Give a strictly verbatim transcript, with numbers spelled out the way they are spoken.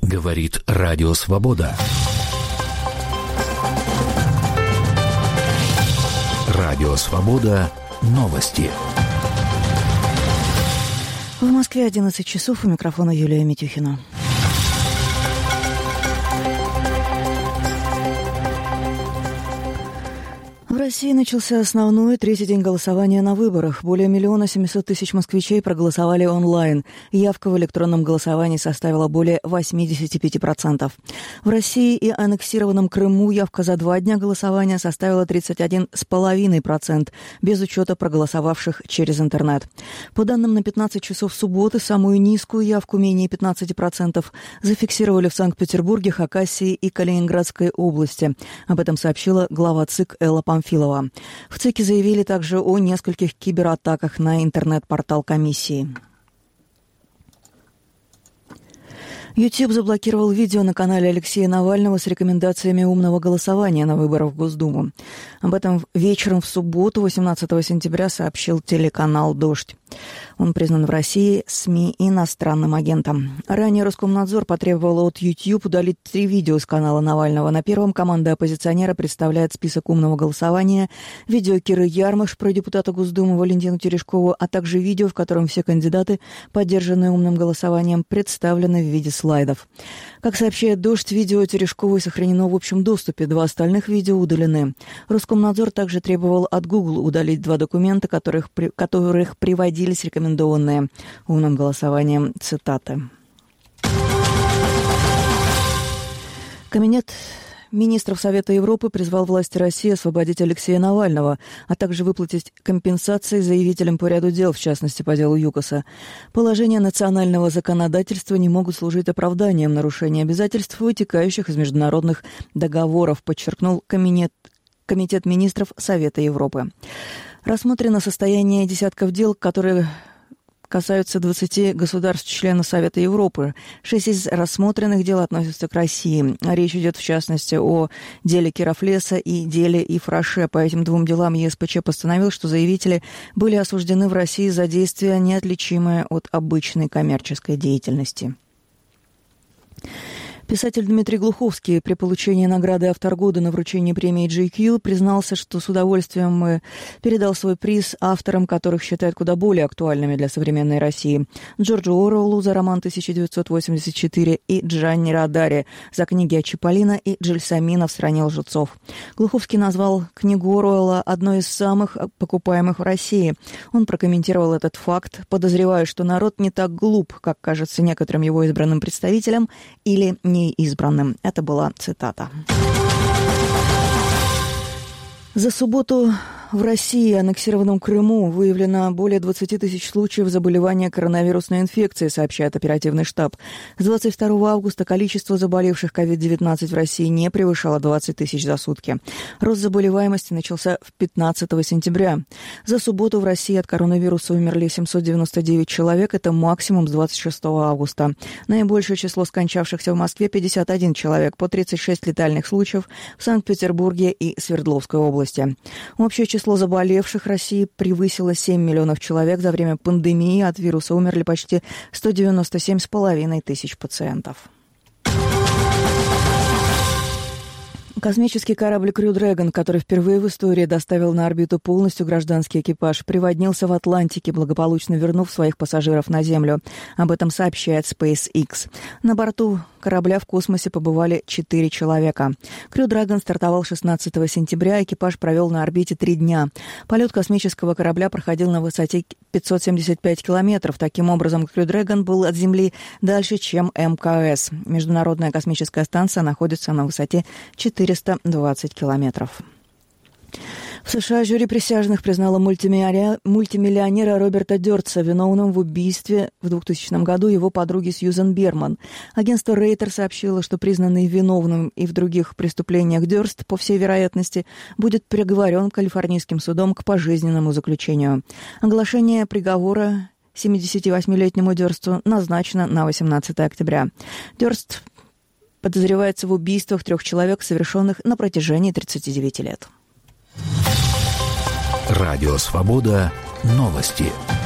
Говорит Радио Свобода. Радио Свобода. Новости. В Москве одиннадцать часов. У микрофона Юлия Митюхина. В России начался основной третий день голосования на выборах. Более миллиона семисот тысяч москвичей проголосовали онлайн. Явка в электронном голосовании составила более восемьдесят пять процентов. В России и аннексированном Крыму явка за два дня голосования составила тридцать один целых пять десятых процента, без учета проголосовавших через интернет. По данным на пятнадцать часов субботы, самую низкую явку, менее пятнадцати процентов, зафиксировали в Санкт-Петербурге, Хакасии и Калининградской области. Об этом сообщила глава ЦИК Элла Памфилова. В ЦИКе заявили также о нескольких кибератаках на интернет-портал комиссии. YouTube заблокировал видео на канале Алексея Навального с рекомендациями умного голосования на выборах в Госдуму. Об этом вечером в субботу, восемнадцатого сентября, сообщил телеканал «Дождь». Он признан в России СМИ иностранным агентом. Ранее Роскомнадзор потребовал от YouTube удалить три видео с канала Навального. На первом команда оппозиционера представляет список умного голосования, видео Киры Ярмыш про депутата Госдумы Валентину Терешкову, а также видео, в котором все кандидаты, поддержанные умным голосованием, представлены в виде слайдов. Как сообщает «Дождь», видео Терешковой сохранено в общем доступе, два остальных видео удалены. Роскомнадзор также требовал от Google удалить два документа, которых, которых приводились рекомендованные умным голосованием цитаты. Кабинет министров Совета Европы призвал власти России освободить Алексея Навального, а также выплатить компенсации заявителям по ряду дел, в частности, по делу ЮКОСа. Положения национального законодательства не могут служить оправданием нарушения обязательств, вытекающих из международных договоров, подчеркнул Комитет, Комитет министров Совета Европы. Рассмотрено состояние десятков дел, которые касаются двадцати государств-членов Совета Европы. Шесть из рассмотренных дел относятся к России. Речь идет, в частности, о деле Керафлеса и деле Ифраше. По этим двум делам ЕСПЧ постановил, что заявители были осуждены в России за действия, неотличимые от обычной коммерческой деятельности. Писатель Дмитрий Глуховский при получении награды «Автор года» на вручении премии джей кью признался, что с удовольствием передал свой приз авторам, которых считает куда более актуальными для современной России. Джорджу Оруэллу за роман тысяча девятьсот восемьдесят четыре и Джанни Родари за книги о Чиполлино и Джельсомино в «Стране лжецов». Глуховский назвал книгу Оруэлла одной из самых покупаемых в России. Он прокомментировал этот факт, подозревая, что народ не так глуп, как кажется некоторым его избранным представителям, или не избранным. Это была цитата. За субботу в России и аннексированном Крыму выявлено более двадцати тысяч случаев заболевания коронавирусной инфекцией, сообщает оперативный штаб. С двадцать второго августа количество заболевших ковид девятнадцать в России не превышало двадцать тысяч за сутки. Рост заболеваемости начался в пятнадцатого сентября. За субботу в России от коронавируса умерли семьсот девяносто девять человек. Это максимум с двадцать шестого августа. Наибольшее число скончавшихся в Москве – пятьдесят один человек, по тридцать шесть летальных случаев в Санкт-Петербурге и Свердловской области. Общее число заболевших в России превысило семь миллионов человек. За время пандемии от вируса умерли почти сто девяносто семь с половиной тысяч пациентов. Космический корабль Crew Dragon, который впервые в истории доставил на орбиту полностью гражданский экипаж, приводнился в Атлантике, благополучно вернув своих пассажиров на Землю. Об этом сообщает SpaceX. На борту корабля в космосе побывали четыре человека. Crew Dragon стартовал шестнадцатого сентября, экипаж провел на орбите три дня. Полет космического корабля проходил на высоте пятьсот семьдесят пять километров. Таким образом, Crew Dragon был от Земли дальше, чем эм ка эс. Международная космическая станция находится на высоте четыреста двадцать километров. В США жюри присяжных признало мультимиллионера Роберта Дёртса виновным в убийстве в двухтысячном году его подруги Сьюзен Берман. Агентство Рейтер сообщило, что признанный виновным и в других преступлениях Дёрст, по всей вероятности, будет приговорен калифорнийским судом к пожизненному заключению. Оглашение приговора семидесятивосьмилетнему Дёрсту назначено на восемнадцатого октября. Дёрст подозревается в убийствах трех человек, совершенных на протяжении тридцати девяти лет. Радио «Свобода». Новости.